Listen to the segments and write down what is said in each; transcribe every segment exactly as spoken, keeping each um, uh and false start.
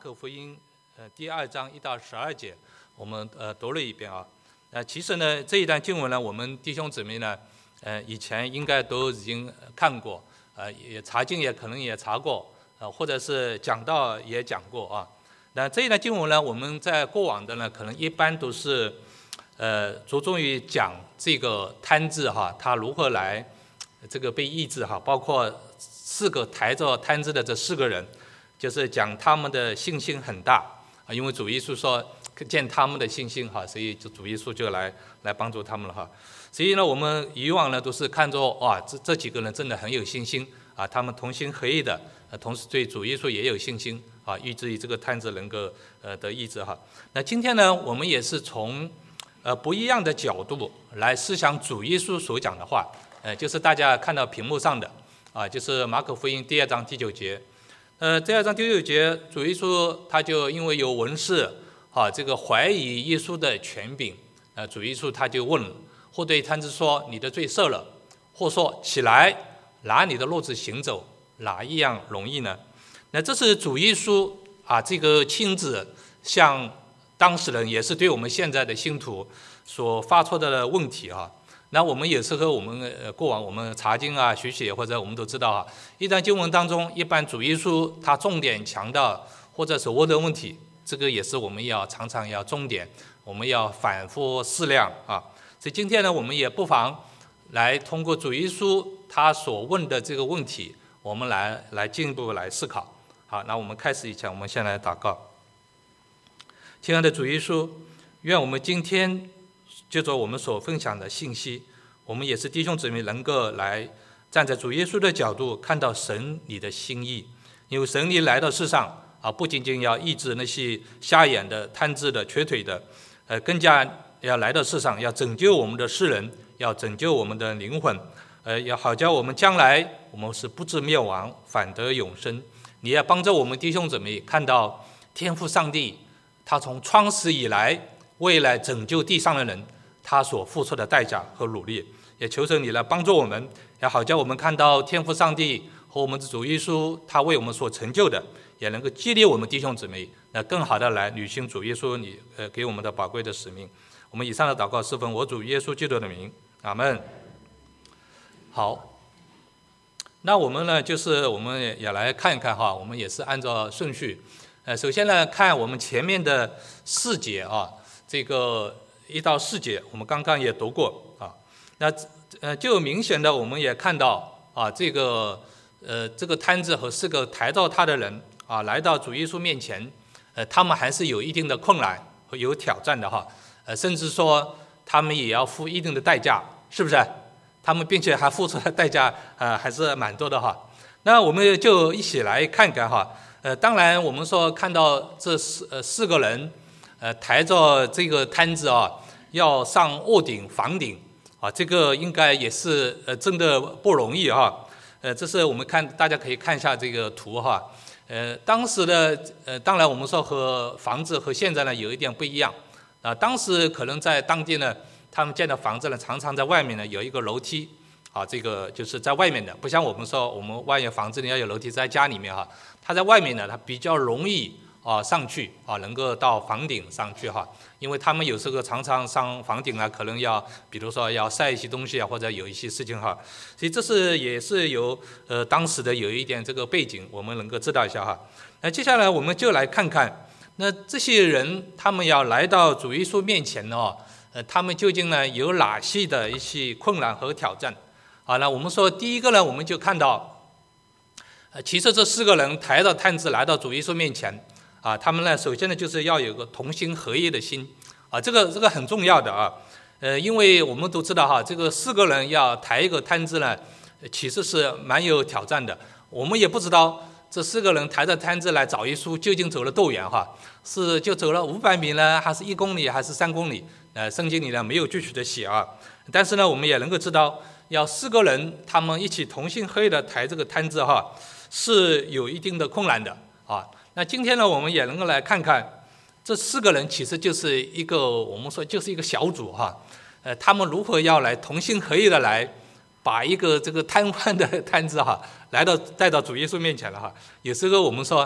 可福音呃第二章一到十二节，我们呃读了一遍啊。呃，其实呢这一段经文呢，我们弟兄姊妹呢，呃以前应该都已经看过，呃也查经也可能也查过，呃或者是讲道也讲过啊。那这一段经文呢，我们在过往的呢，可能一般都是呃着重于讲这个摊子哈，它如何来这个被医治哈，包括四个抬着摊子的这四个人。就是讲他们的信心很大啊，因为主耶稣说见他们的信心哈，所以就主耶稣就来来帮助他们了哈。所以呢，我们以往呢都是看着哇，这这几个人真的很有信心啊，他们同心合意的，呃，同时对主耶稣也有信心啊，以至于这个摊子能够呃得医治哈。那今天呢，我们也是从呃不一样的角度来思想主耶稣所讲的话，呃，就是大家看到屏幕上的啊，就是马可福音第二章第九节。呃，第二章第九节，主耶稣他就因为有文士啊，这个怀疑耶稣的权柄，呃，主耶稣他就问，或对摊子说：“你的罪赦了。”或说：“起来，拿你的褥子行走，哪一样容易呢？”那这是主耶稣啊，这个亲自向当事人，也是对我们现在的信徒所发出的问题啊。那我们有时候我们呃过往我们查经啊学习，或者我们都知道啊，一段经文当中，一般主耶稣他重点强调或者所问的问题，这个也是我们要常常要重点，我们要反复思量啊。所以今天呢，我们也不妨来通过主耶稣他所问的这个问题，我们来来进一步来思考。好，那我们开始以前，我们先来祷告。亲爱的主耶稣，愿我们今天就着我们所分享的信息，我们也是弟兄姊妹能够来站在主耶稣的角度，看到神你的心意。因为神你来到世上啊，不仅仅要医治那些瞎眼的、瘫肢的、瘸腿的，呃，更加要来到世上，要拯救我们的世人，要拯救我们的灵魂，呃，要好叫我们将来我们是不至灭亡，反得永生。你要帮助我们弟兄姊妹看到天父上帝，他从创始以来，为了拯救地上的人，他所付出的代价和努力，也求神你来帮助我们，也好叫我们看到天父上帝和我们的主耶稣他为我们所成就的，也能够激励我们弟兄姊妹，那更好的来履行主耶稣你呃给我们的宝贵的使命。我们以上的祷告是奉我主耶稣基督的名，阿们。好，那我们呢就是我们也来看一看哈，我们也是按照顺序，呃，首先呢看我们前面的四节啊，这个一到四节我们刚刚也读过啊，那呃就明显的我们也看到啊，这个呃这个摊子和四个抬到他的人啊，来到主耶稣面前，呃他们还是有一定的困难和有挑战的哈，呃甚至说他们也要付一定的代价，是不是？他们并且还付出的代价呃还是蛮多的哈。那我们就一起来看看哈，呃当然我们说看到这四呃四个人。呃，抬着这个摊子啊，要上屋顶、房顶啊，这个应该也是呃真的不容易哈。呃，这是我们看，大家可以看一下这个图哈。呃，当时的呃，当然我们说和房子和现在呢有一点不一样啊。当时可能在当地呢，他们建的房子呢，常常在外面呢有一个楼梯啊，这个就是在外面的，不像我们说我们外面房子里要有楼梯，在家里面哈，它在外面呢，它比较容易。啊，上去啊，能够到房顶上去哈，因为他们有时候常常上房顶啊，可能要，比如说要晒一些东西啊，或者有一些事情哈，所以这是也是有呃当时的有一点这个背景，我们能够知道一下哈。那接下来我们就来看看，那这些人他们要来到主耶稣面前呢，呃，他们究竟呢有哪些的一些困难和挑战？好，那我们说第一个呢，我们就看到，呃，其实这四个人抬着摊子来到主耶稣面前。啊，他们呢，首先呢，就是要有个同心合一的心，啊，这个这个很重要的啊，呃，因为我们都知道哈，这个四个人要抬一个摊子呢，其实是蛮有挑战的。我们也不知道这四个人抬着摊子来找耶稣究竟走了多远哈，是就走了五百米呢，还是一公里，还是三公里？呃，圣经里呢没有具体的写啊，但是呢，我们也能够知道，要四个人他们一起同心合一的抬这个摊子哈，是有一定的困难的啊。那今天呢，我们也能够来看看，这四个人其实就是一个我们说就是一个小组哈，呃，他们如何要来同心合意的来把一个这个瘫痪的摊子哈，来到带到主耶稣面前了哈。有时候我们说，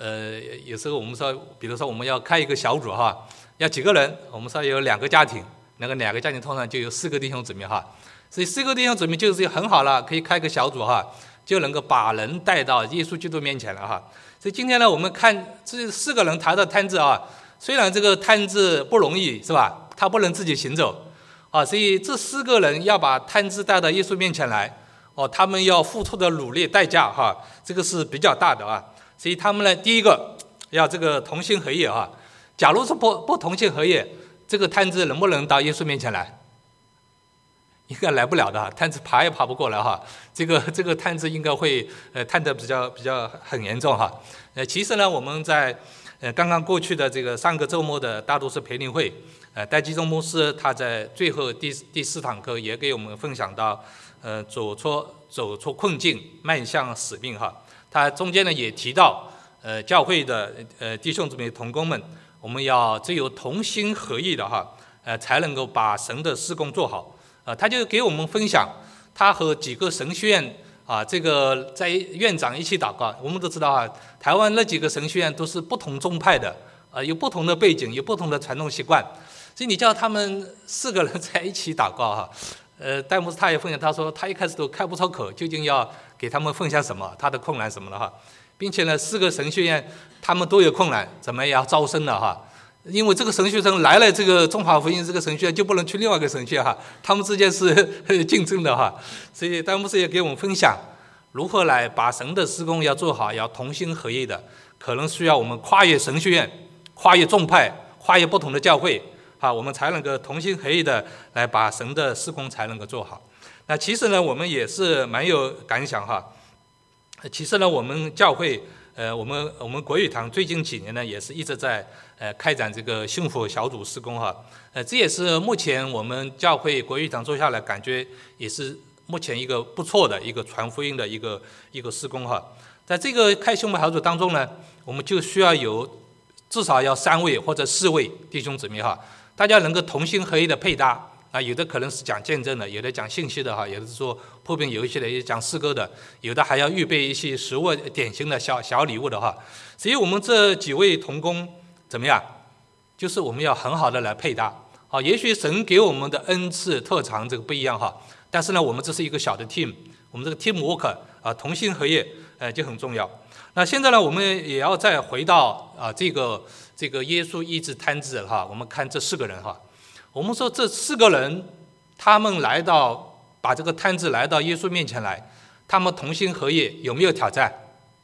呃，有时候我们说，比如说我们要开一个小组哈，要几个人？我们说有两个家庭，那个两个家庭通常就有四个弟兄姊妹哈，所以四个弟兄姊妹就是很好了，可以开个小组哈，就能够把人带到耶稣基督面前了哈。所以今天呢，我们看这四个人抬到摊子啊，虽然这个摊子不容易是吧？他不能自己行走啊，所以这四个人要把摊子带到耶稣面前来哦，他们要付出的努力代价哈，这个是比较大的啊。所以他们呢，第一个要这个同心合意哈。假如是不不同心合意，这个摊子能不能到耶稣面前来？应该来不了的，摊子爬也爬不过来哈。这个这个摊子应该会呃摊得比较比较很严重哈。呃，其实呢，我们在呃刚刚过去的这个上个周末的大都市培灵会，呃，戴基宗牧师他在最后第第四堂课也给我们分享到，呃，走出走出困境，迈向使命哈。他中间呢也提到，呃，教会的呃弟兄姊妹同工们，我们要只有同心合意的哈，呃，才能够把神的事工做好。呃，他就给我们分享，他和几个神学院啊，这个在院长一起祷告。我们都知道啊，台湾那几个神学院都是不同宗派的，呃，有不同的背景，有不同的传统习惯，所以你叫他们四个人在一起祷告哈。呃，戴牧师他也分享，他说他一开始都开不出口，究竟要给他们分享什么，他的困难什么的哈，并且呢，四个神学院他们都有困难，怎么也要招生了哈，因为这个神学生来了，这个中华福音这个神学院就不能去另外一个神学院哈，他们之间是竞争的哈，所以戴牧师也给我们分享如何来把神的事工要做好，要同心合意的，可能需要我们跨越神学院，跨越宗派，跨越不同的教会。啊，我们才能够同心合意的来把神的事工才能够做好。那其实呢，我们也是蛮有感想哈。其实呢，我们教会，呃，我们我们国语堂最近几年呢，也是一直在呃开展这个幸福小组事工哈。呃，这也是目前我们教会国语堂做下来，感觉也是目前一个不错的一个传福音的一个一个事工哈。在这个开幸福小组当中呢，我们就需要有至少要三位或者四位弟兄姊妹哈。大家能够同心合意的配搭啊，有的可能是讲见证的，有的讲信息的哈，有的是说破冰游戏的，也讲诗歌的，有的还要预备一些食物点心的小小礼物的哈。所以我们这几位同工怎么样？就是我们要很好的来配搭啊。也许神给我们的恩赐特长这个不一样哈，但是呢，我们这是一个小的 team， 我们这个 team work 啊，同心合意呃就很重要。那现在呢，我们也要再回到啊这个。这个耶稣医治摊子哈，我们看这四个人哈，我们说这四个人，他们来到把这个摊子来到耶稣面前来，他们同心合意，有没有挑战？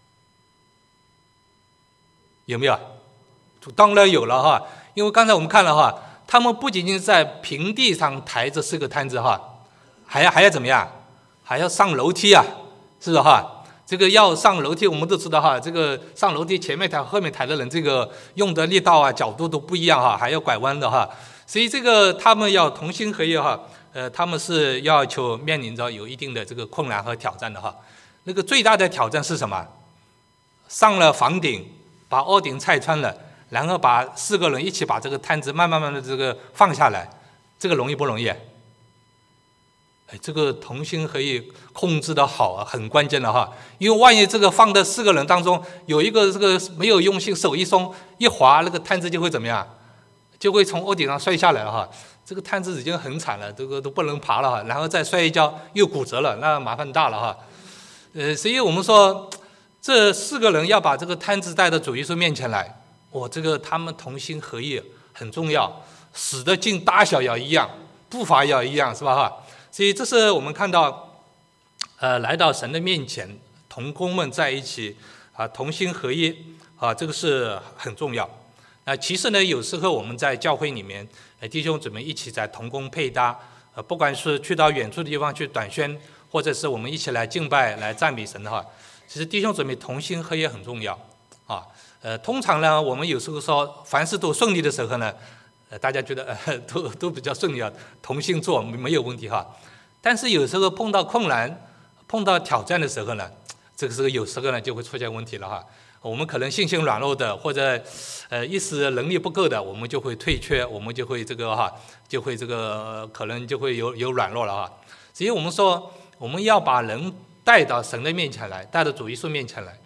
有没有？当然有了哈，因为刚才我们看了哈，他们不仅仅在平地上抬这四个摊子哈，还要还要怎么样？还要上楼梯啊，是不是哈？这个要上楼梯，我们都知道哈，这个上楼梯前面抬后面抬的人，这个用的力道啊、角度都不一样哈，还要拐弯的哈，所以这个他们要同心合意哈，呃，他们是要求面临着有一定的这个困难和挑战的哈。那个最大的挑战是什么？上了房顶，把屋顶拆穿了，然后把四个人一起把这个摊子慢慢慢的这个放下来，这个容易不容易？哎，这个同心合意控制的好啊，很关键的哈。因为万一这个放的四个人当中有一个这个没有用心，手一松一滑，那个摊子就会怎么样？就会从屋顶上摔下来了哈。这个摊子已经很惨了，这个都不能爬了哈，然后再摔一跤又骨折了，那麻烦大了哈。呃，所以我们说这四个人要把这个摊子带到主耶稣面前来，我这个他们同心合意很重要，使得劲大小要一样，步伐要一样，是吧哈？所以这是我们看到，呃，来到神的面前，同工们在一起啊，同心合一啊，这个是很重要。那其实呢，有时候我们在教会里面，呃，弟兄姊妹一起在同工配搭，呃，不管是去到远处的地方去短宣，或者是我们一起来敬拜、来赞美神的话，其实弟兄姊妹同心合一很重要啊。呃，通常呢，我们有时候说凡事都顺利的时候呢，呃，大家觉得呃都都比较顺利啊，同心做没有问题哈。但是有时候碰到困难、碰到挑战的时候呢，这个时候有时候呢就会出现问题了哈。我们可能信心软弱的，或者呃一时能力不够的，我们就会退却，我们就会这个哈，就会这个可能就会有有软弱了哈。所以我们说，我们要把人带到神的面前来，带到主耶稣面前来，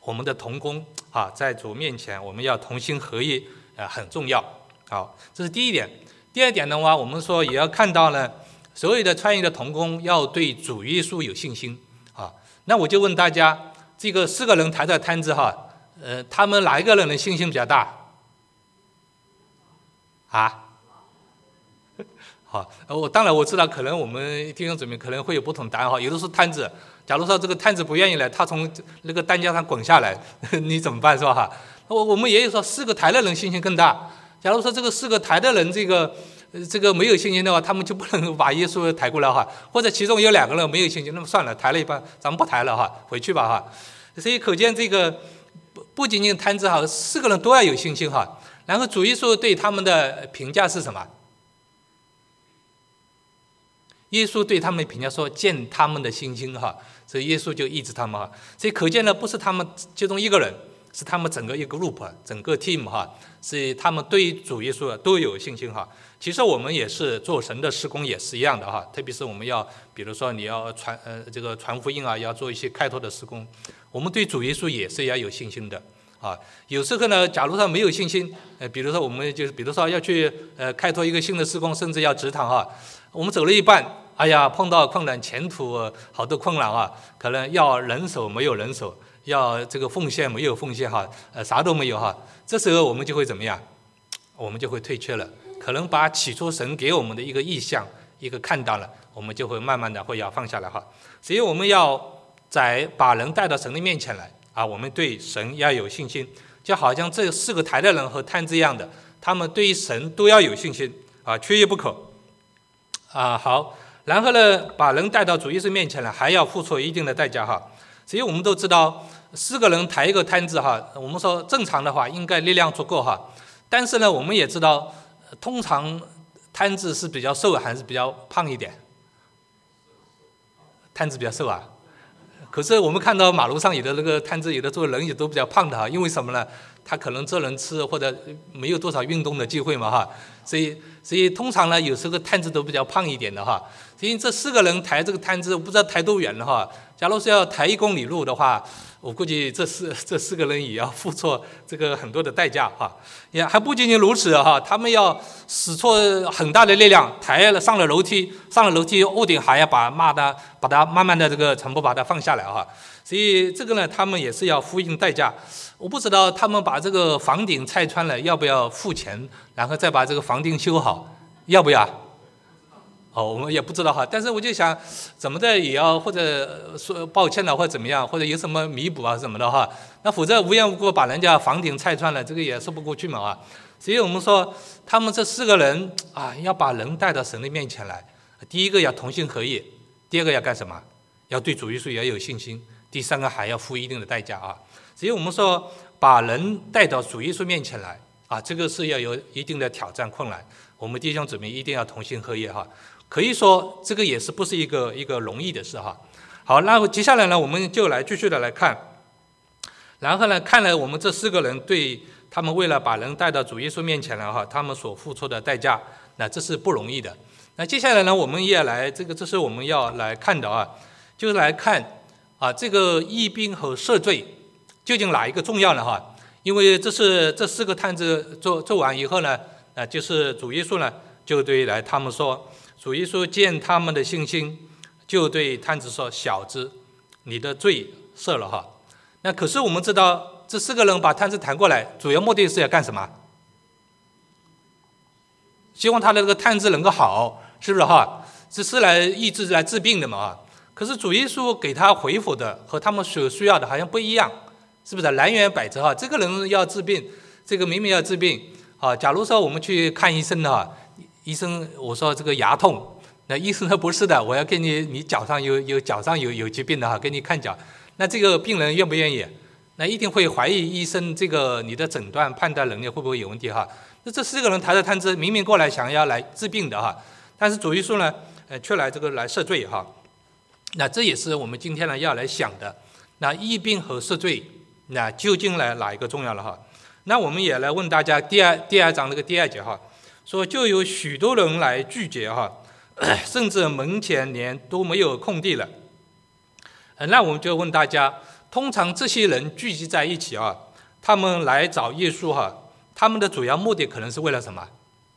我们的同工啊，在主面前我们要同心合意，呃，很重要。好，这是第一点。第二点的话，我们说也要看到呢，所有的参与的同工要对主耶稣有信心啊。那我就问大家，这个四个人抬着摊子哈，呃，他们哪一个人的信心比较大？啊？好，我当然我知道，可能我们弟兄姊妹可能会有不同答案哈。有的是摊子，假如说这个摊子不愿意来，他从那个担架上滚下来，你怎么办是吧？哈，我我们也有说四个抬的人信心更大。假如说这个四个抬的人这个这个没有信心的话，他们就不能把耶稣抬过来哈。或者其中有两个人没有信心，那么算了，抬了一半，咱们不抬了哈，回去吧哈。所以可见这个不不仅仅摊子哈，四个人都要有信心哈。然后主耶稣对他们的评价是什么？耶稣对他们的评价说：“见他们的信心哈。”所以耶稣就医治他们哈。所以可见呢，不是他们其中一个人，是他们整个一个 group， 整个 team 哈，是他们对于主耶稣都有信心哈。其实我们也是做神的事工也是一样的哈，特别是我们要，比如说你要传呃这个传福音啊，要做一些开拓的事工，我们对主耶稣也是要有信心的啊。有时候呢，假如说没有信心，呃，比如说我们就是比如说要去呃开拓一个新的事工，甚至要植堂哈，我们走了一半。哎呀，碰到困难，前途好多困难啊！可能要人手没有人手，要这个奉献没有奉献哈，呃，啥都没有哈。这时候我们就会怎么样？我们就会退却了。可能把起初神给我们的一个意向，一个看到了，我们就会慢慢的会要放下来哈。所以我们要在把人带到神的面前来啊，我们对神要有信心，就好像这四个抬的人和摊子一样的，他们对于神都要有信心啊，缺一不可啊。好。然后呢，把人带到主耶稣面前来，还要付出一定的代价哈。所以我们都知道，四个人抬一个摊子哈，我们说正常的话应该力量足够哈。但是呢，我们也知道，通常摊子是比较瘦还是比较胖一点？摊子比较瘦啊。可是我们看到马路上有的那个摊子，有的做人也都比较胖的哈，因为什么呢？他可能这人吃或者没有多少运动的机会嘛哈，所以所以通常呢，有时候摊子都比较胖一点的哈。所以这四个人抬这个摊子，不知道抬多远了哈。假如是要抬一公里路的话，我估计这四这四个人也要付出这个很多的代价哈。也还不仅仅如此哈，他们要使出很大的力量，抬了上了楼梯，上了楼梯屋顶还要把骂的把它慢慢的这个全部把它放下来哈。所以这个呢，他们也是要付应代价。我不知道他们把这个房顶拆穿了，要不要付钱，然后再把这个房顶修好，要不要？哦，我们也不知道哈。但是我就想，怎么的也要或者说抱歉了，或者怎么样，或者有什么弥补啊什么的哈。那否则无缘无故把人家房顶拆穿了，这个也说不过去嘛啊。所以我们说，他们这四个人啊，要把人带到神的面前来。第一个要同心合意，第二个要干什么？要对主耶稣也有信心。第三个还要付一定的代价啊。所以我们说，把人带到主耶稣面前来啊，这个是要有一定的挑战困难。我们弟兄姊妹一定要同心合意哈。可以说这个也是不是一个一个容易的事哈。好，那接下来呢，我们就来继续的来看。然后呢，看了我们这四个人对他们为了把人带到主耶稣面前来哈，他们所付出的代价，那这是不容易的。那接下来呢，我们也来这个，这是我们要来看的啊，就是来看啊这个义兵和赦罪究竟哪一个重要呢哈？因为这是这四个探子做做完以后呢，啊就是主耶稣呢就对来他们说。主耶稣见他们的信心，就对探子说：“小子，你的罪赦了哈。”那可是我们知道，这四个人把探子抬过来，主要目的是要干什么？希望他的这个探子能够好，是不是哈？这是来医治、来治病的嘛。可是主耶稣给他回复的和他们所需要的好像不一样，是不是？南辕北辙哈。这个人要治病，这个明明要治病啊。假如说我们去看医生的话。医生，我说这个牙痛，那医生说不是的，我要给你，你脚上有有脚上有有疾病的哈，给你看脚。那这个病人愿不愿意？那一定会怀疑医生这个你的诊断判断能力会不会有问题哈。那这四个人抬着摊子，明明过来想要来治病的哈，但是主耶稣呢，呃，却来这个来赦罪哈。那这也是我们今天呢要来想的。那医病和赦罪，那究竟来哪一个重要了哈？那我们也来问大家，第二第二章那个第二节哈。说就有许多人来拒绝哈，甚至门前连都没有空地了。那我们就问大家， 通常这些人聚集在一起啊，他们来找耶稣哈，他们的主要目的可能是为了什么？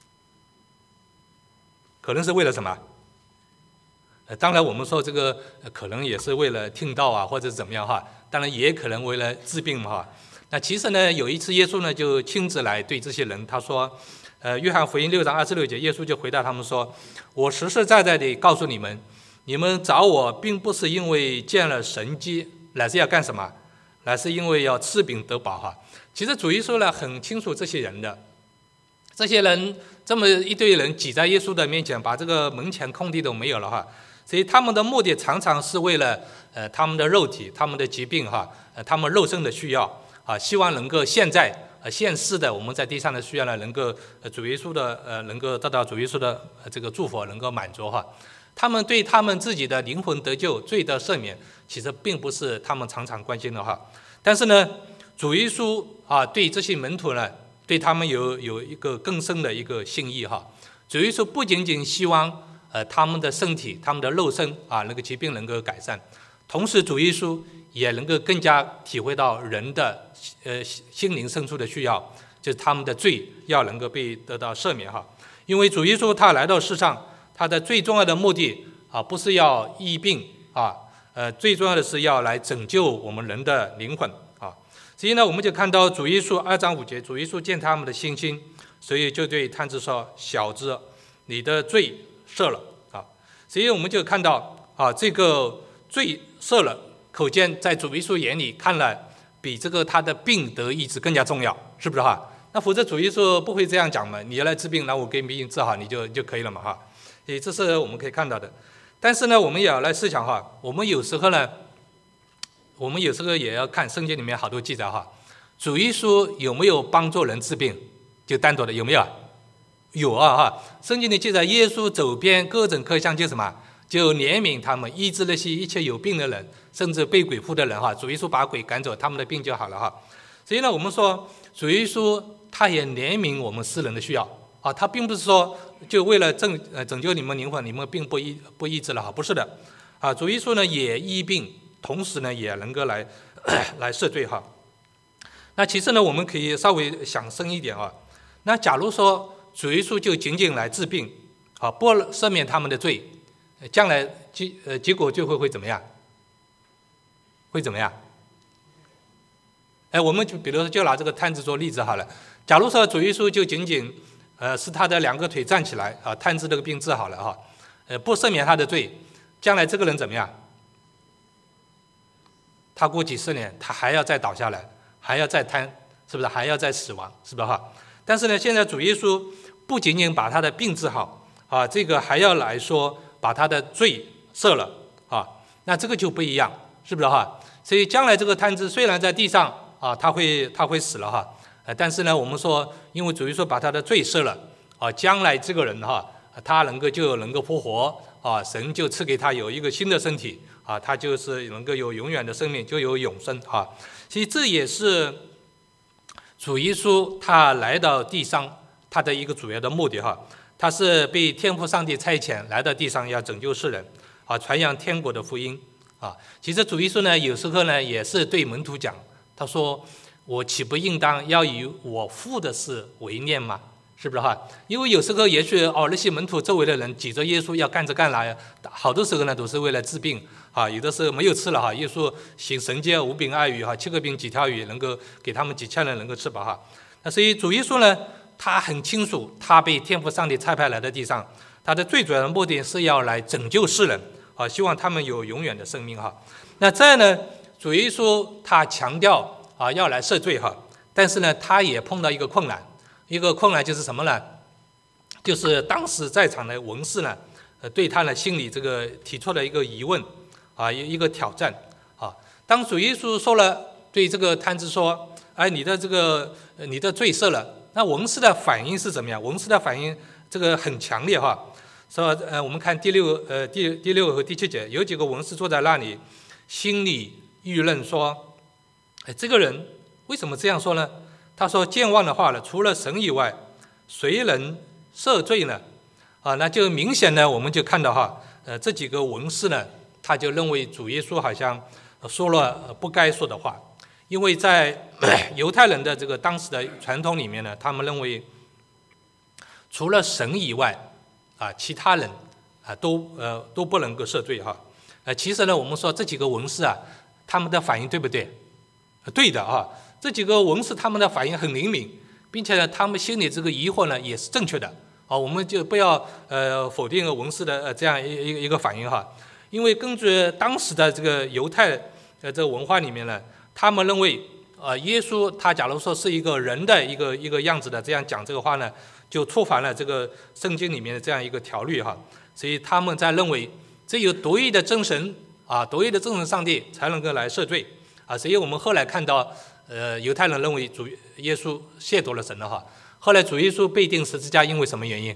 可能是为了什么？呃，当然我们说这个、呃、可能也是为了听道啊，或者怎么样哈。当然也可能为了治病嘛哈。那其实呢，有一次耶稣呢就亲自来对这些人，他说，呃，约翰福音六章二十六节，耶稣就回答他们说：“我实实在在地告诉你们，你们找我，并不是因为见了神迹，乃是要干什么？乃是因为要吃饼得饱哈。”其实主耶稣呢很清楚这些人的，这些人这么一堆人挤在耶稣的面前，把这个门前空地都没有了哈。所以他们的目的常常是为了呃他们的肉体、他们的疾病哈，呃他们肉身的需要啊，希望能够现在呃现世的我们在地上的需要呢，能够呃主耶稣的呃能够得到主耶稣的呃这个祝福能够满足哈。他们对他们自己的灵魂得救、罪得赦免，其实并不是他们常常关心的哈。但是呢，主耶稣啊对这些门徒呢，对他们有有一个更深的一个心意哈。主耶稣不仅仅希望呃，他们的身体、他们的肉身啊，那个疾病能够改善，同时主耶稣也能够更加体会到人的呃心灵深处的需要，就是他们的罪要能够被得到赦免哈。因为主耶稣他来到世上，他的最重要的目的啊，不是要医病啊，呃，最重要的是要来拯救我们人的灵魂啊。所以呢，我们就看到主耶稣二章五节，主耶稣见他们的信心，所以就对摊子说：“小子，你的罪赦了啊。”所以我们就看到啊，这个罪赦了，可见在主耶稣眼里看来，比这个他的病得医治更加重要，是不是哈？那否则主耶稣不会这样讲嘛？你要来治病，那我给你病治好，你就就可以了嘛哈。所以这是我们可以看到的。但是呢，我们也要来思想哈，我们有时候呢，我们有时候也要看圣经里面好多记载哈，主耶稣有没有帮助人治病？就单独的有没有？有啊哈，圣经里记载耶稣走遍各种各乡，就什么？就怜悯他们，医治那些一切有病的人，甚至被鬼附的人哈。主耶稣把鬼赶走，他们的病就好了哈。所以呢，我们说主耶稣他也怜悯我们世人的需要啊，他并不是说就为了拯呃拯救你们灵魂，你们病不医不医治了哈，不是的啊。主耶稣呢也医病，同时呢也能够来来赦罪哈。那其实呢，我们可以稍微想深一点啊。那假如说主耶稣就仅仅来治病，啊，不赦免他们的罪，将来结呃结果就会会怎么样？会怎么样？哎，我们就比如说就拿这个摊子做例子好了。假如说主耶稣就仅仅呃是他的两个腿站起来啊，摊子这个病治好了哈，呃不赦免他的罪，将来这个人怎么样？他过几十年，他还要再倒下来，还要再瘫，是不是？还要再死亡，是不是哈？但是呢，现在主耶稣不仅仅把他的病治好啊，这个还要来说把他的罪赦了啊，那这个就不一样，是不是哈？所以将来这个摊子虽然在地上啊，他会他会死了哈，呃，但是呢，我们说因为主耶稣把他的罪赦了啊，将来这个人哈，他能够就能够复活啊，神就赐给他有一个新的身体啊，他就是能够有永远的生命，就有永生啊。所以这也是主耶稣他来到地上他的一个主要的目的哈，他是被天父上帝差遣来到地上要拯救世人啊，传扬天国的福音啊。其实主耶稣呢有时候呢也是对门徒讲，他说我岂不应当要以我父的事为念吗？是不是哈？因为有时候也许哦那些门徒周围的人挤着耶稣要干着干啦，好多时候呢都是为了治病啊，有的时候没有吃了哈，耶稣行神迹五饼二鱼哈，七个饼几条鱼能够给他们几千人能够吃饱哈。那所以主耶稣呢，他很清楚他被天父上帝差派来的地上，他的最主要的目的是要来拯救世人啊，希望他们有永远的生命哈。那这样呢，主耶稣他强调啊要来赦罪哈，但是呢他也碰到一个困难。一个困难就是什么呢？就是当时在场的文士呢，呃，对他的心里这个提出了一个疑问，啊，一个挑战，啊。当主耶稣说了对这个摊子说，哎，你的这个你的罪赦了，那文士的反应是怎么样？文士的反应这个很强烈哈。说呃，我们看第六呃第第六和第七节，有几个文士坐在那里，心里议论说，哎，这个人为什么这样说呢？他说健忘的话了，除了神以外，谁能赦罪呢？啊，那就明显呢，我们就看到哈，呃，这几个文士呢，他就认为主耶稣好像说了不该说的话。因为在犹太人的这个当时的传统里面呢，他们认为除了神以外啊，其他人啊都呃都不能够赦罪哈。呃，其实呢，我们说这几个文士啊，他们的反应对不对？对的啊，这几个文士他们的反应很灵敏，并且呢，他们心里这个疑惑呢也是正确的啊。我们就不要呃否定文士的呃这样一一个一个反应哈，因为根据当时的这个犹太呃这个文化里面呢，他们认为呃耶稣他假如说是一个人的一个一个样子的这样讲这个话呢，就触犯了这个圣经里面的这样一个条律哈，所以他们在认为只有独一的真神啊，独一的真神上帝才能够来赦罪啊。所以我们后来看到，呃，犹太人认为主耶稣亵渎了神了哈。后来主耶稣被钉十字架，因为什么原因？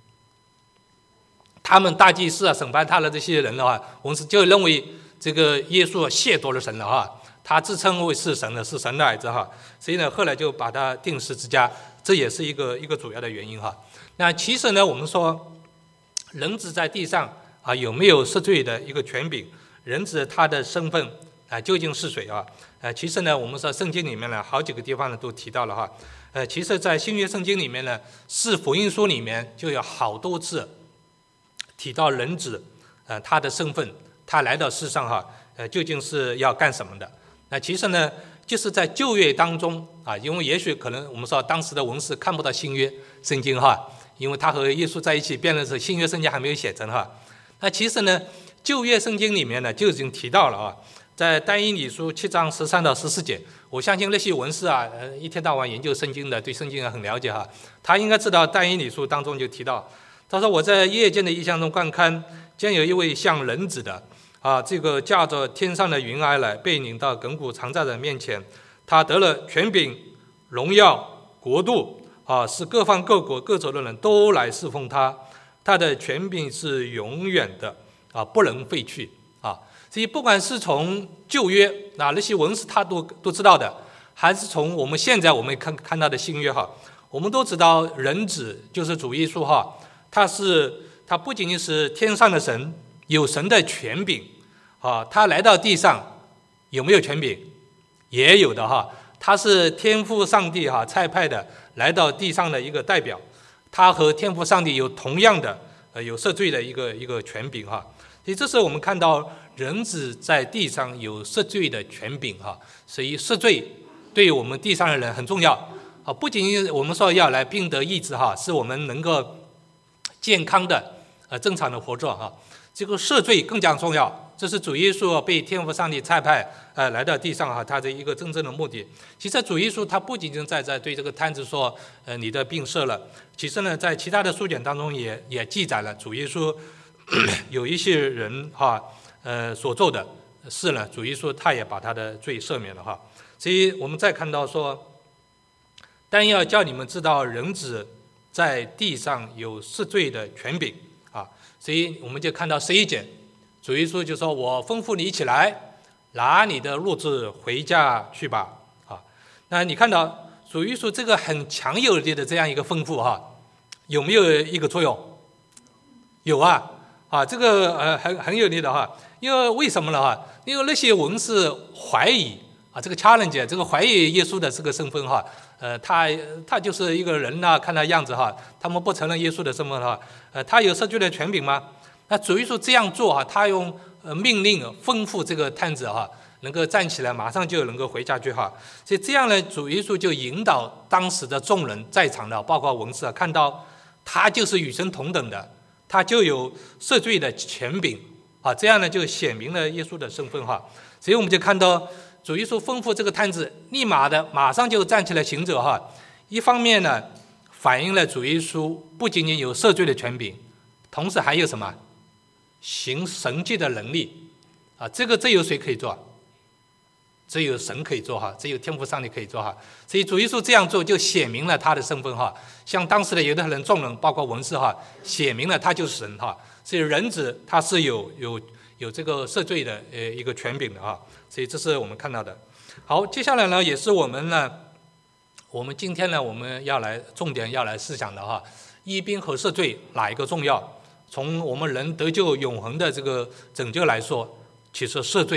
他们大祭司啊，审判他的这些人的话，我们就认为这个耶稣亵渎了神了哈。他自称为是神的，是神的儿子哈。所以呢，后来就把他钉十字架，这也是一个一个主要的原因哈。那其实呢，我们说人子在地上啊，有没有赦罪的一个权柄？人子他的身份啊究竟是谁啊？呃，其实呢，我们说圣经里面呢，好几个地方呢都提到了哈。呃，其实，在新约圣经里面呢，四福音书里面就有好多次提到人子，呃，他的身份，他来到世上哈，呃，究竟是要干什么的？那其实呢，就是在旧约当中啊，因为也许可能我们说当时的文士看不到新约圣经哈，因为他和耶稣在一起辩论的时候，新约圣经还没有写成哈。那其实呢，旧约圣经里面呢就已经提到了啊，在但以理书七章十三到十四节，我相信那些文士啊，呃，一天到晚研究圣经的，对圣经很了解哈，他应该知道但以理书当中就提到，他说我在夜间的异象中观看，见有一位像人子的啊，这个驾着天上的云而来，被领到亘古常在的面前，他得了权柄、荣耀、国度啊，使各方各国各族的人都来侍奉他。他的权柄是永远的啊，不能废去啊。所以不管是从旧约啊那些文士他都都知道的，还是从我们现在我们看看到的新约哈，我们都知道人子就是主耶稣哈，他是他不仅仅是天上的神，有神的权柄啊，他来到地上有没有权柄？也有的哈，他是天父上帝哈差派的来到地上的一个代表。他和天父上帝有同样的呃有赦罪的一个一个权柄哈，所以这是我们看到人子在地上有赦罪的权柄哈，所以赦罪对于我们地上的人很重要啊，不仅仅我们说要来病得医治哈，是我们能够健康的呃正常的活着哈，这个赦罪更加重要。这是主耶稣被天父上帝差派呃来到地上哈，他的一个真正的目的。其实主耶稣他不仅仅在在对这个摊子说呃你的病赦了，其实呢在其他的书简当中也也记载了主耶稣有一些人哈呃所做的事呢，主耶稣他也把他的罪赦免了哈。所以我们再看到说，但要叫你们知道人子在地上有赦罪的权柄啊，所以我们就看到十一节。主耶稣就说：“我吩咐你起来，拿你的褥子回家去吧。”啊，那你看到主耶稣这个很强有力的这样一个吩咐哈，有没有一个作用？有啊，啊，这个呃很很有力的哈。因为为什么呢哈？因为那些文士怀疑啊，这个challenge这个怀疑耶稣的这个身份哈，呃，他他就是一个人呐、啊，看他样子哈，他们不承认耶稣的身份哈，呃，他有赦罪的权柄吗？那主耶稣这样做哈，他用呃命令吩咐这个探子哈，能够站起来，马上就能够回家去哈。所以这样呢，主耶稣就引导当时的众人在场的，包括文士啊，看到他就是与神同等的，他就有赦罪的权柄啊。这样呢，就显明了耶稣的身份哈。所以我们就看到主耶稣吩咐这个探子，立马的马上就站起来行走哈。一方面呢，反映了主耶稣不仅仅有赦罪的权柄，同时还有什么？行神迹的能力啊，这个只有谁可以做？只有神可以做哈，只有天父上帝可以做哈。所以主耶稣这样做就显明了他的身份哈，像当时的犹太人众人，包括文士哈，显明了他就是神哈。所以人子他是有有有这个赦罪的呃一个权柄的哈。所以这是我们看到的。好，接下来呢，也是我们呢，我们今天呢，我们要来重点要来思想的哈，义兵和赦罪哪一个重要？从我们人得救永恒的这个拯救来说，其实赦罪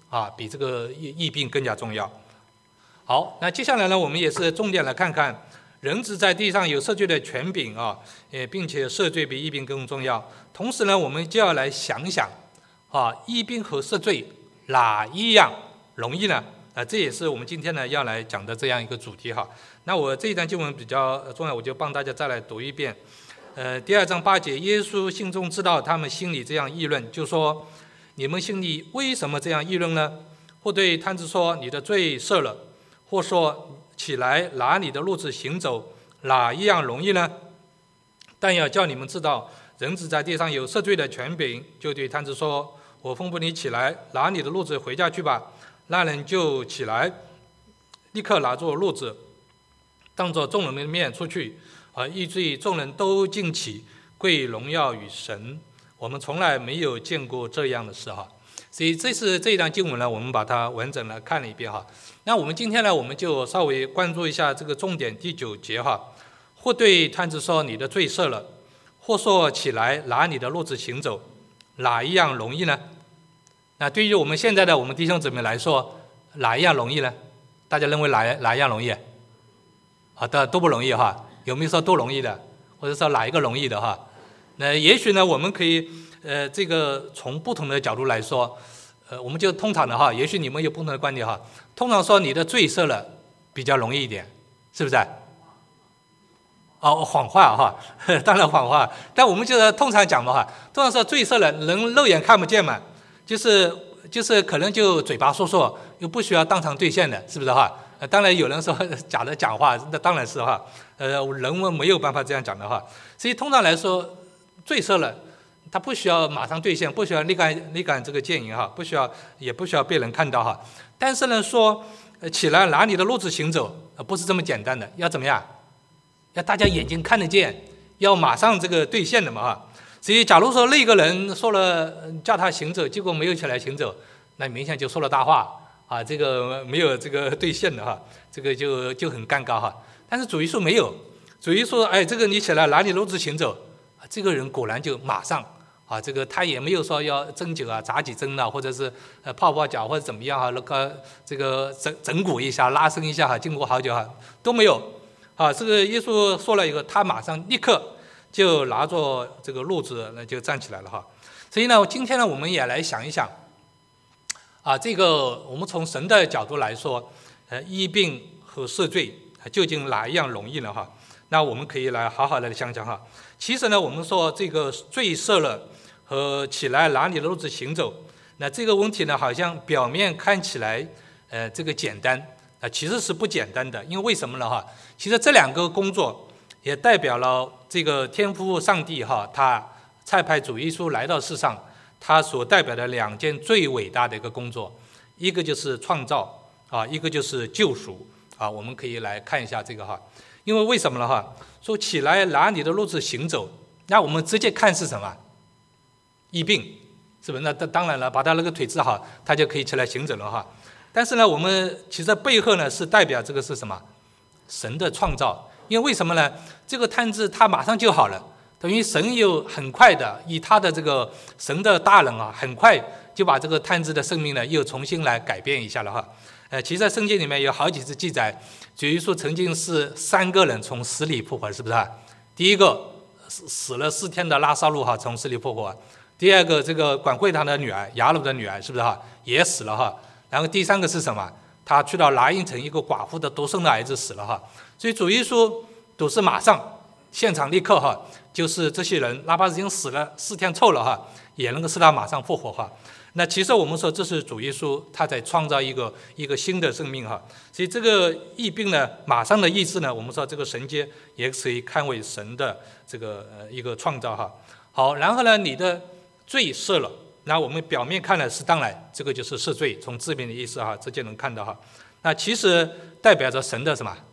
啊，比这个疫疫病更加重要。好，那接下来呢，我们也是重点来看看，人子在地上有赦罪的权柄啊，呃，并且赦罪比疫病更重要。同时呢，我们就要来想想，啊，疫病和赦罪哪一样容易呢？啊，这也是我们今天呢要来讲的这样一个主题哈。那我这一段经文比较重要，我就帮大家再来读一遍。呃，第二章八节，耶稣心中知道他们心里这样议论，就说：你们心里为什么这样议论呢？或对摊子说：你的罪赦了；或说：起来，拿你的褥子行走，哪一样容易呢？但要叫你们知道，人子在地上有赦罪的权柄，就对摊子说：我吩咐你起来，拿你的褥子回家去吧。那人就起来，立刻拿着褥子，当着众人的面出去，啊，以至于众人都惊奇，归荣耀与神。我们从来没有见过这样的事哈。所以这是这一段经文呢，我们把它完整的看了一遍哈。那我们今天呢，我们就稍微关注一下这个重点第九节哈。或对摊子说：你的罪赦了；或说：起来，拿你的褥子行走，哪一样容易呢？那对于我们现在的我们弟兄姊妹来说，哪一样容易呢？大家认为哪哪一样容易？啊，都都不容易哈。有没有说都容易的，或者说哪一个容易的哈？那也许呢，我们可以呃，这个从不同的角度来说，呃，我们就通常的哈，也许你们有不同的观点哈。通常说你的罪赦了比较容易一点，是不是？哦，谎话哈，当然谎话。但我们就是通常讲嘛哈，通常说罪赦了，人肉眼看不见嘛。就是就是可能就嘴巴说说，又不需要当场兑现的，是不是哈？呃，当然有人说假的讲话，那当然是哈。呃，人们没有办法这样讲的哈。所以通常来说，罪赦了，他不需要马上兑现，不需要立竿立竿这个见影哈，不需要也不需要被人看到哈。但是呢，说起来拿你的褥子行走，呃，不是这么简单的，要怎么样？要大家眼睛看得见，要马上这个兑现的嘛哈。所以，假如说那个人说了叫他行走，结果没有起来行走，那明显就说了大话啊，这个没有这个兑现的哈，这个就就很尴尬哈。但是主耶稣没有，主耶稣说，哎，这个你起来拿你褥子行走，这个人果然就马上啊，这个他也没有说要针灸啊、扎几针啊，或者是呃泡泡脚或者怎么样哈，那个这个整整骨一下、拉伸一下哈，经过好久哈都没有啊。这个耶稣说了以后，他马上立刻就拿着这个褥子，那就站起来了哈。所以呢，今天呢，我们也来想一想，啊，这个我们从神的角度来说，呃，医病和赦罪究竟哪一样容易呢哈？那我们可以来好好的想想哈。其实呢，我们说这个罪赦了和起来拿你的褥子行走，那这个问题呢，好像表面看起来，呃，这个简单，啊，其实是不简单的。因为为什么呢哈？其实这两个工作也代表了这个天父上帝哈，他差派主耶稣来到世上，他所代表的两件最伟大的一个工作，一个就是创造啊，一个就是救赎啊。我们可以来看一下这个哈，因为为什么呢哈？说起来拿你的褥子行走，那我们直接看是什么？疫病，是不是？那当然了，把他那个腿治好，他就可以起来行走了哈。但是呢，我们其实背后呢是代表这个是什么？神的创造。因为为什么呢？这个摊子他马上就好了，等于神又很快的以他的这个神的大能啊，很快就把这个摊子的生命呢又重新来改变一下了哈。呃，其实在圣经里面有好几次记载，主耶稣曾经是三个人从死里复活，是不是啊？第一个死死了四天的拉撒路哈，从死里复活；第二个这个管会堂的女儿雅鲁的女儿，是不是哈，也死了哈？然后第三个是什么？他去到拿因城，一个寡妇的独生的儿子死了哈。所以主耶稣都是马上现场立刻哈，就是这些人哪怕已经死了四天臭了哈，也能够使他马上复活哈。那其实我们说这是主耶稣他在创造一个一个新的生命哈。所以这个疫病呢，马上的医治呢，我们说这个神迹也可以看为神的这个呃一个创造哈。好，然后呢，你的罪赦了，那我们表面看的是当然这个就是赦罪，从字面的意思哈直接能看到哈。那其实代表着神的什么？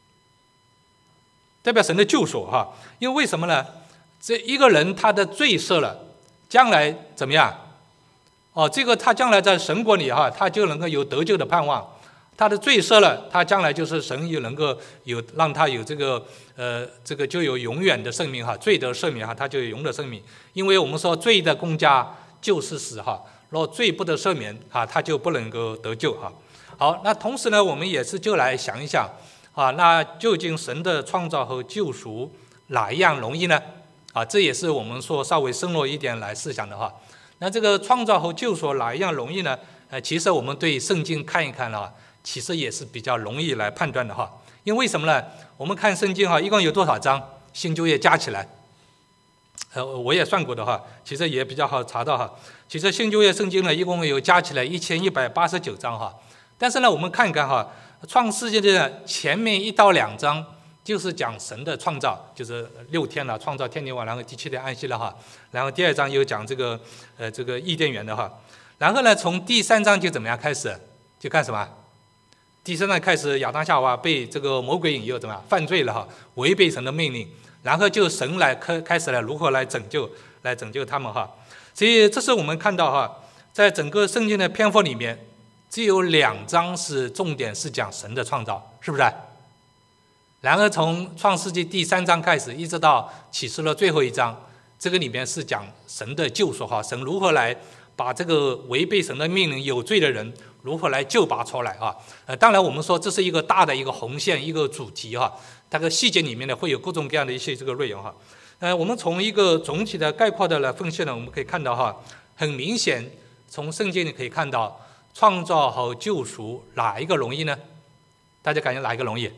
代表神的救赎哈。因为为什么呢？这一个人他的罪赦了，将来怎么样？哦，这个他将来在神国里哈，他就能够有得救的盼望。他的罪赦了，他将来就是神又能够有让他有这个呃这个就有永远的生命哈，罪得赦免哈，他就有永远的生命。因为我们说罪的工价就是死哈， 若罪不得赦免啊，他就不能够得救啊。好，那同时呢，我们也是就来想一想啊，那究竟神的创造和救赎哪一样容易呢？啊，这也是我们说稍微深入一点来思想的哈。那这个创造和救赎哪一样容易呢？呃，其实我们对圣经看一看啊，其实也是比较容易来判断的哈。因为什么呢？我们看圣经哈，一共有多少章？新旧约加起来，呃，我也算过的哈，其实也比较好查到哈。其实新旧约圣经呢，一共有加起来一千一百八十九章哈。但是呢，我们看一看哈，创世纪的前面一到两章就是讲神的创造，就是六天了，创造天地万，然后第七天安息了哈。然后第二章又讲这个呃这个伊甸园的哈。然后呢，从第三章就怎么样开始？就干什么？第三章开始，亚当夏娃被这个魔鬼引诱，怎么样犯罪了哈，违背神的命令。然后就神来开开始了如何来拯救，来拯救他们哈。所以这是我们看到哈，在整个圣经的篇幅里面，只有两章是重点是讲神的创造，是不是？然而从创世纪第三章开始，一直到启示录最后一章，这个里面是讲神的救赎哈，神如何来把这个违背神的命令有罪的人如何来救拔出来啊？呃，当然我们说这是一个大的一个红线，一个主题哈。它的细节里面呢，会有各种各样的一些这个内容哈。呃，我们从一个总体的概括的来分析呢，我们可以看到哈，很明显从圣经里可以看到，创造和救赎哪一个容易呢？大家感觉哪一个容易？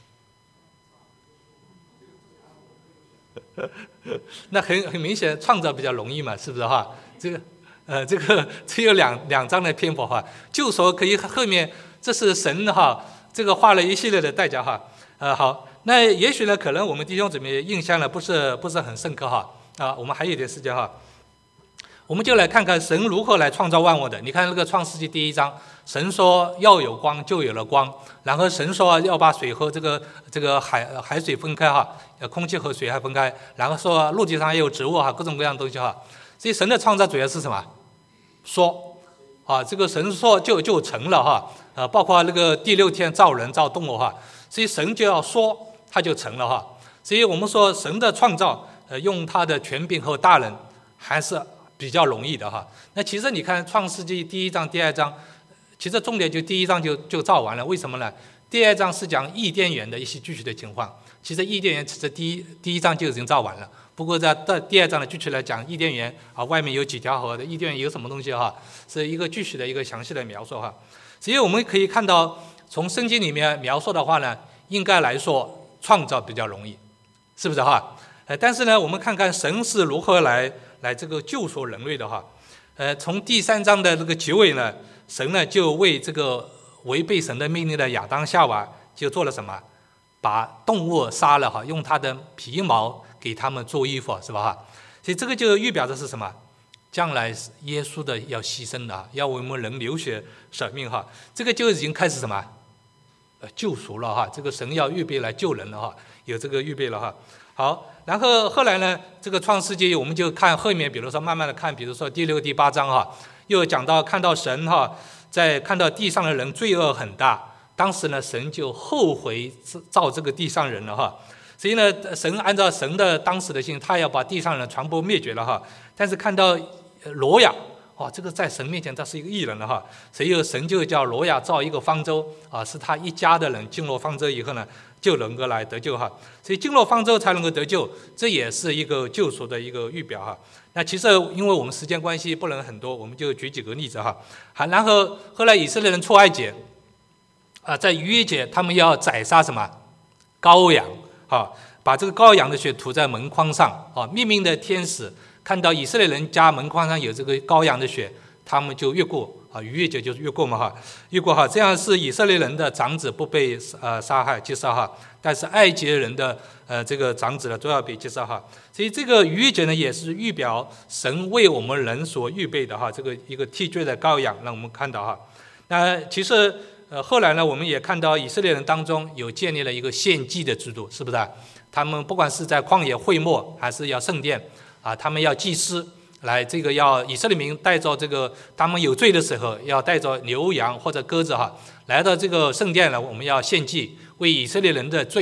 那很很明显，创造比较容易嘛，是不是哈？这个呃，这个只有两两章的篇幅哈，救赎可以后面这是神哈，这个花了一系列的代价哈。呃，好。那也许呢，可能我们弟兄姊妹印象呢不是不是很深刻哈啊，我们还有一点时间哈，我们就来看看神如何来创造万物的。你看那个创世纪第一章，神说要有光，就有了光，然后神说要把水和这个这个海海水分开哈，空气和水还分开，然后说陆地上也有植物哈，各种各样的东西哈。所以神的创造主要是什么？说啊，这个神说就就成了哈，呃，包括那个第六天造人造动物哈，所以神就要说。它就成了哈，所以我们说神的创造，呃，用他的权柄和大能还是比较容易的哈。那其实你看创世纪第一章、第二章，其实重点就第一章就就造完了，为什么呢？第二章是讲伊甸园的一些具体的情况，其实伊甸园其实第一第一章就已经造完了，不过在第二章呢具体来讲，伊甸园啊外面有几条河的，伊甸园有什么东西哈，是一个具体的一个详细的描述哈。所以我们可以看到，从圣经里面描述的话呢，应该来说。创造比较容易，是不是哈？呃，但是呢，我们看看神是如何来来这个救赎人类的哈。呃，从第三章的这个结尾呢，神呢就为这个违背神的命令的亚当夏娃就做了什么？把动物杀了哈，用他的皮毛给他们做衣服，是吧哈？所以这个就预表的是什么？将来耶稣的要牺牲的，要为我们人流血舍命哈。这个就已经开始什么？呃，救赎了哈，这个神要预备来救人了哈，有这个预备了哈。好，然后后来呢，这个创世纪我们就看后面，比如说慢慢的看，比如说第六、第八章哈，又讲到看到神哈，在看到地上的人罪恶很大，当时呢，神就后悔造这个地上人了哈。所以呢，神按照神的当时的心，他要把地上人全部灭绝了哈。但是看到挪亚。哦，这个在神面前他是一个义人了哈，所以神就叫挪亚造一个方舟啊，是他一家的人进入方舟以后呢，就能够来得救哈。所以进入方舟才能够得救，这也是一个救赎的一个预表哈。那其实因为我们时间关系不能很多，我们就举几个例子哈。好，然后后来以色列人出埃及啊，在逾越节他们要宰杀什么羔羊啊，把这个羔羊的血涂在门框上啊，命命的天使。看到以色列人家门框上有这个羔羊的血，他们就越过啊，逾越节就是越过嘛哈，越过哈，这样是以色列人的长子不被呃杀害击杀哈，但是埃及人的呃这个长子呢都要被击杀哈，所以这个逾越节呢也是预表神为我们人所预备的哈，这个一个替罪的羔羊，让我们看到哈。那其实呃后来呢，我们也看到以色列人当中有建立了一个献祭的制度，是不是？他们不管是在旷野会幕还是要圣殿。啊，他们要祭司来，这个要以色列民带着这个他们有罪的时候，要带着牛羊或者鸽子哈，来到这个圣殿呢，我们要献祭，为以色列人的罪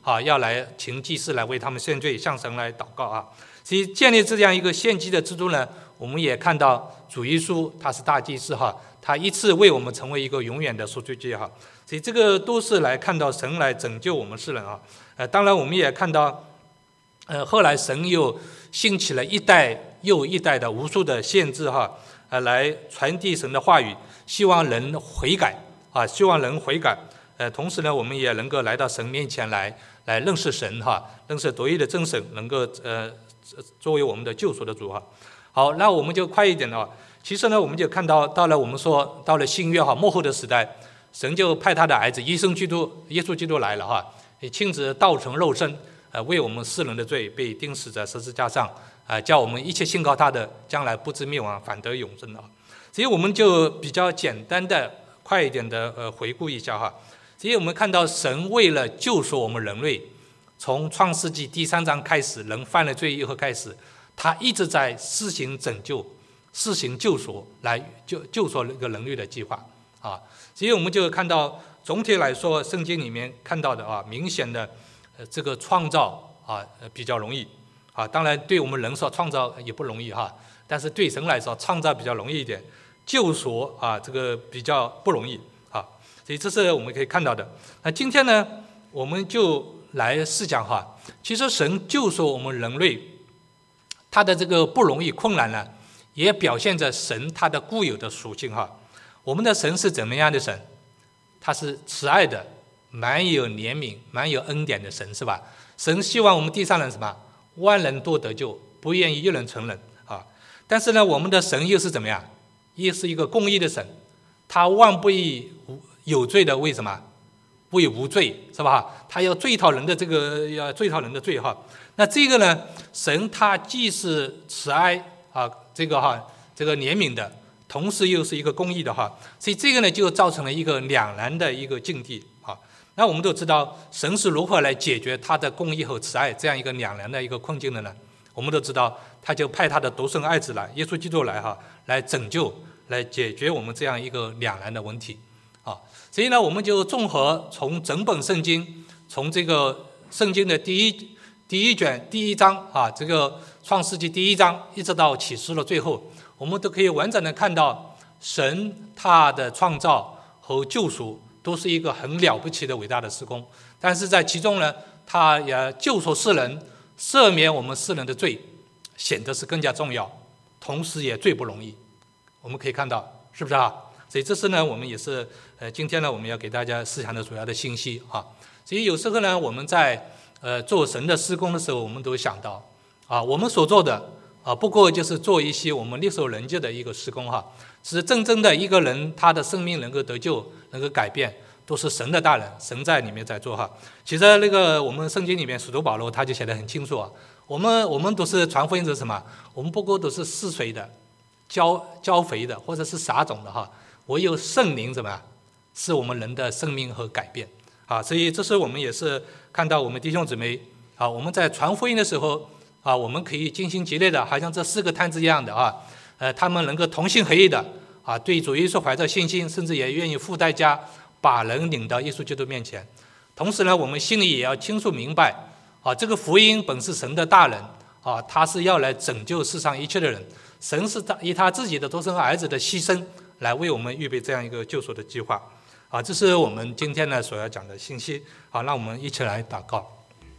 啊，要来请祭司来为他们献罪，向神来祷告啊。所以建立这样一个献祭的制度呢，我们也看到主耶稣他是大祭司哈，他一次为我们成为一个永远的赎罪祭哈。所以这个都是来看到神来拯救我们世人啊。呃，当然我们也看到，呃，后来神又兴起了一代又一代的无数的先知哈，呃，来传递神的话语，希望人悔改啊，希望人悔改。呃，同时呢，我们也能够来到神面前来，来认识神哈，认识独一的真神，能够呃作为我们的救赎的主哈。好，那我们就快一点了。其实呢，我们就看到，到了我们说到了新约哈末后的时代，神就派他的儿子耶稣基督，耶稣基督来了哈，也亲自道成肉身，呃，为我们世人的罪被钉死在十字架上，啊、呃，叫我们一切信靠他的，将来不至灭亡，反得永生啊。所以我们就比较简单的、快一点的呃回顾一下哈。所以我们看到神为了救赎我们人类，从创世纪第三章开始，人犯了罪以后开始，他一直在施行拯救、施行救赎，来救救赎这个人类的计划啊。所以我们就看到，总体来说，圣经里面看到的啊，明显的呃这个创造啊比较容易啊，当然对我们人说创造也不容易哈，但是对神来说创造比较容易一点，救赎啊这个比较不容易。所以这是我们可以看到的。那今天呢，我们就来试讲哈。其实神救赎我们人类，他的这个不容易困难呢，也表现着神他的固有的属性哈。我们的神是怎么样的神？他是慈爱的，满有怜悯、满有恩典的神，是吧？神希望我们地上人什么？万人多得救，不愿意一人成人啊。但是呢，我们的神又是怎么样？又是一个公义的神，他万不以有罪的为什么？为无罪，是吧？他要追讨人的这个，要追讨人的罪哈。那这个呢，神他既是慈爱啊，这个哈，这个怜悯的，同时又是一个公义的哈。所以这个呢，就造成了一个两难的一个境地啊。那我们都知道，神是如何来解决他的公义和慈爱这样一个两难的一个困境的呢？我们都知道，他就派他的独生爱子来，耶稣基督来哈，来拯救，来解决我们这样一个两难的问题。啊，所以呢，我们就综合从整本圣经，从这个圣经的第一第一卷第一章啊，这个创世纪第一章，一直到启示录最后，我们都可以完整的看到神他的创造和救赎都是一个很了不起的伟大的事工。但是在其中呢，他也救赎世人，赦免我们世人的罪，显得是更加重要，同时也最不容易。我们可以看到，是不是啊？所以这是呢，我们也是呃，今天呢，我们要给大家思想的主要的信息啊。所以有时候呢，我们在呃做神的施工的时候，我们都想到啊，我们所做的啊，不过就是做一些我们力所能及的一个施工哈。是真正的一个人他的生命能够得救，能够改变，都是神的大人，神在里面在做哈。其实那个我们圣经里面使徒保罗他就写得很清楚啊，我们我们都是传福音者什么？我们不过都是施水的、浇浇肥的，或者是撒种的哈。唯有圣灵怎么样，是我们人的生命和改变啊！所以这是我们也是看到我们弟兄姊妹啊，我们在传福音的时候啊，我们可以尽心竭力的，好像这四个探子一样的啊，呃，他们能够同心合意的啊，对主耶稣怀着信心，甚至也愿意付代价把人领到耶稣基督面前。同时呢，我们心里也要清楚明白啊，这个福音本是神的大人啊，他是要来拯救世上一切的人，神是他以他自己的独生儿子的牺牲来为我们预备这样一个救赎的计划啊，这是我们今天呢所要讲的信息。好，让我们一起来祷告。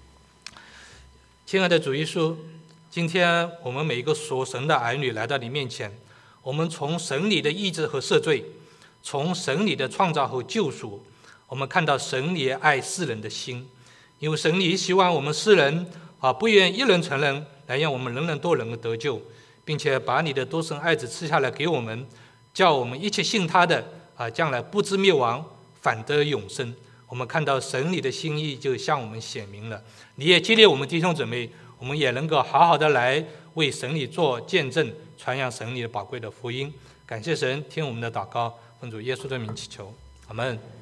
亲爱的主耶稣，今天我们每一个属神的儿女来到你面前，我们从神里的意志和赦罪，从神里的创造和救赎，我们看到神里爱世人的心，因为神里希望我们世人啊，不愿一人成人，来让我们人人都能够得救，并且把你的独生爱子赐下来给我们，叫我们一切信他的啊，将来不至灭亡，反得永生。我们看到神里的心意就向我们显明了，你也激励我们弟兄姊妹，我们也能够好好的来为神里做见证，传扬神里的宝贵的福音。感谢神，听我们的祷告，奉主耶稣的名祈求，阿们。